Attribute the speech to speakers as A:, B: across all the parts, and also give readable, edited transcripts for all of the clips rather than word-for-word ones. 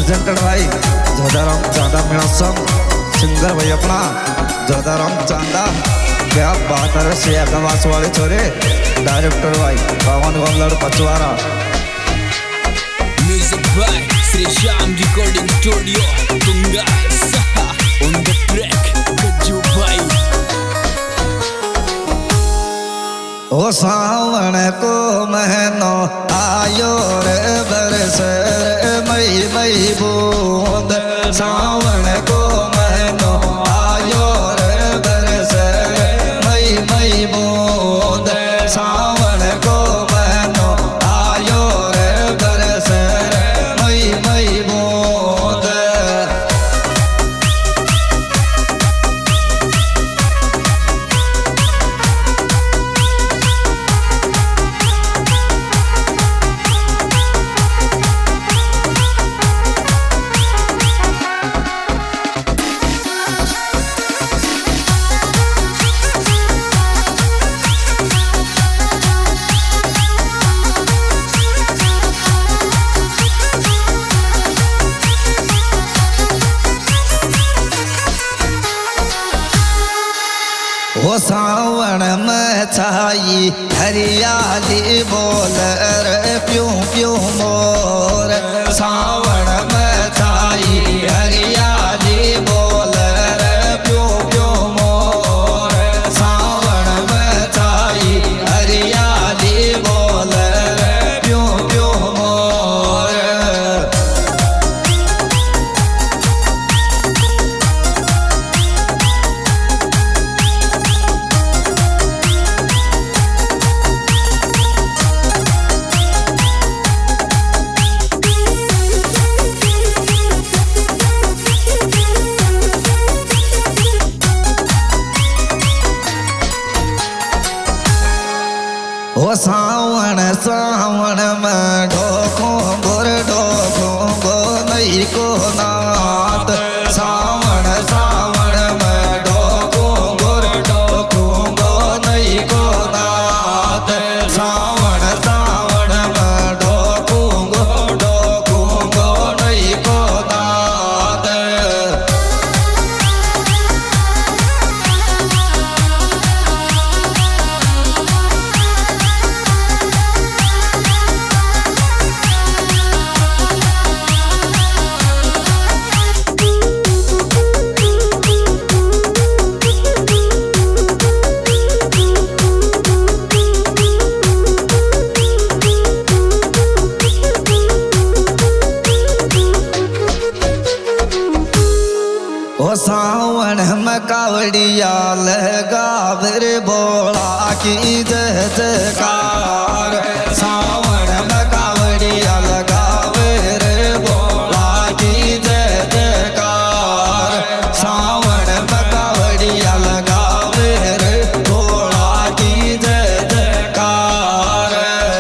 A: Presented भाई जोधाराम चांदा मेरा संग सिंगर भाई अपना जोधाराम चांदा। क्या बात है श्री आकाश वाले छोरे डायरेक्टर भाई पवन गमलड़ Pachwara.
B: Music by Sri Shyam Recording Studio Tunga Saha on the track Gajju Bhai।
A: ओ सावन को महीनो आयो रे बरसे मई मई बूंद। सावन को महीनो आयो रे बरसे मई मई बूंद। सावन को महीनो आयो रे बरसे मई मई बूंद। वो सावन में छाई हरियाली बोल रे प्यूं प्यूं मोर। सावन में छाई हरियाली बोल रे प्यूं प्यूं मोर। सावन में छाई हरियाली बोल रे प्यूं प्यूं मोर। ओ सावन सावन में ढोखो गोर ढोखो गो नहीं को नाथ। सावन सावन में ढोखो गोर ढोखो गो नहीं को नाथ। सावन सावन में ढोखो गो नहीं को नाथ। ओ सावन में कावड़िया लगावर बोला की जय जयकार। सावन में कावड़िया लगावर बोला की जय जयकार। सावन में कावड़िया लगावर बोला की जय जयकार।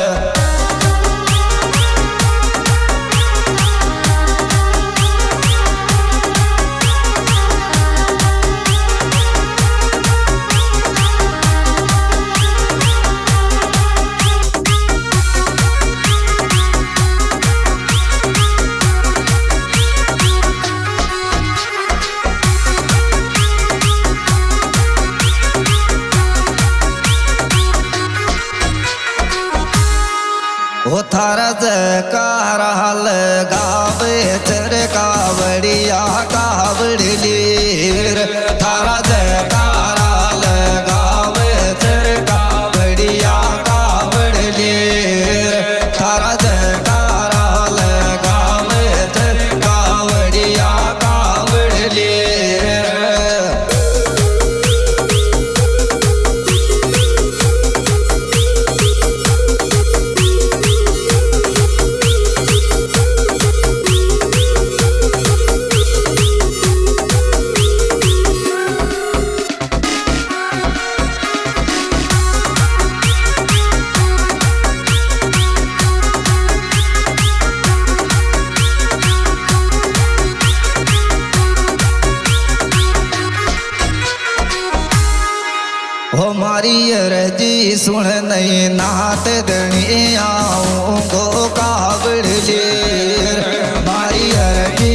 A: वो थारा जयकारा लगावे तेरे कावड़िया कावड़लीर। थारा जयकारा लगावे तेरे कावड़िया कावड़लीर। थारा जयकारा लगावे तेरे कावड़िया कावड़लीर। हो मारी रजी सुन नहीं नात दणी आऊं गो कावड़ लेर। मारी रजी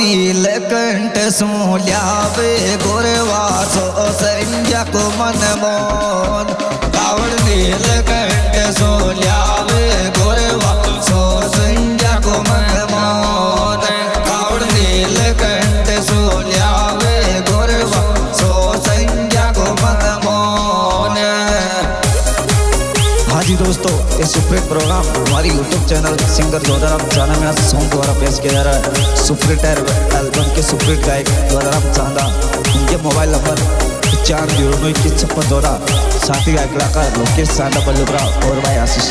A: नीलकंठ सो ल्यावे गोरवासो संज्ञा को मन मोन रावण नीलकंठ सो ल्यावे गोरवासो संज्ञा को मन मोन रावण नीलकंठ सो ल्यावे गोरवासो संज्ञा को मन मोन। हाँ जी दोस्तों, ये सुपरहिट प्रोग्राम हमारी YouTube channel singer Jodharam Chanda मेरा सॉन्ग द्वारा पेश किया जा रहा है। सुपरहिट एल्बम के सुपरहिट गायक जोधाराम चांदा, उनके मोबाइल नंबर 409215614, साथी गायक कलाकार लोकेश चांदा बल्लुपरा और भाई आशीष।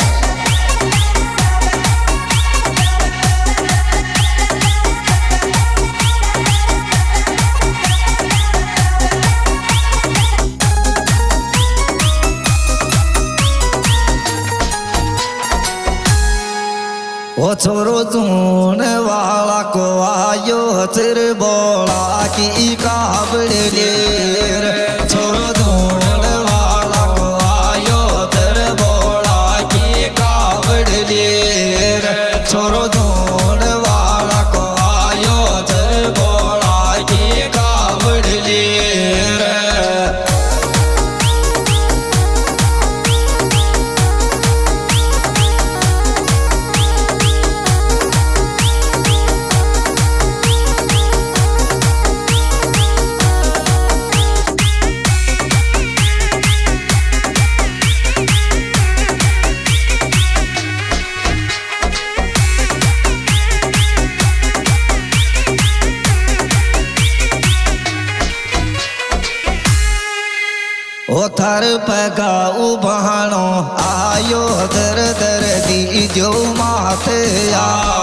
A: ओ छोरो चून वाला को आयो चिर बोला की काबड़ लेर, छोरो चून वाला को आयो चिर बोला की काबड़ लेर, छोरो चून वाला को आयो चिर बोला की काबड़ लेर। ओ थर पगा उभाणो आयो दर दर दी जो माथे आ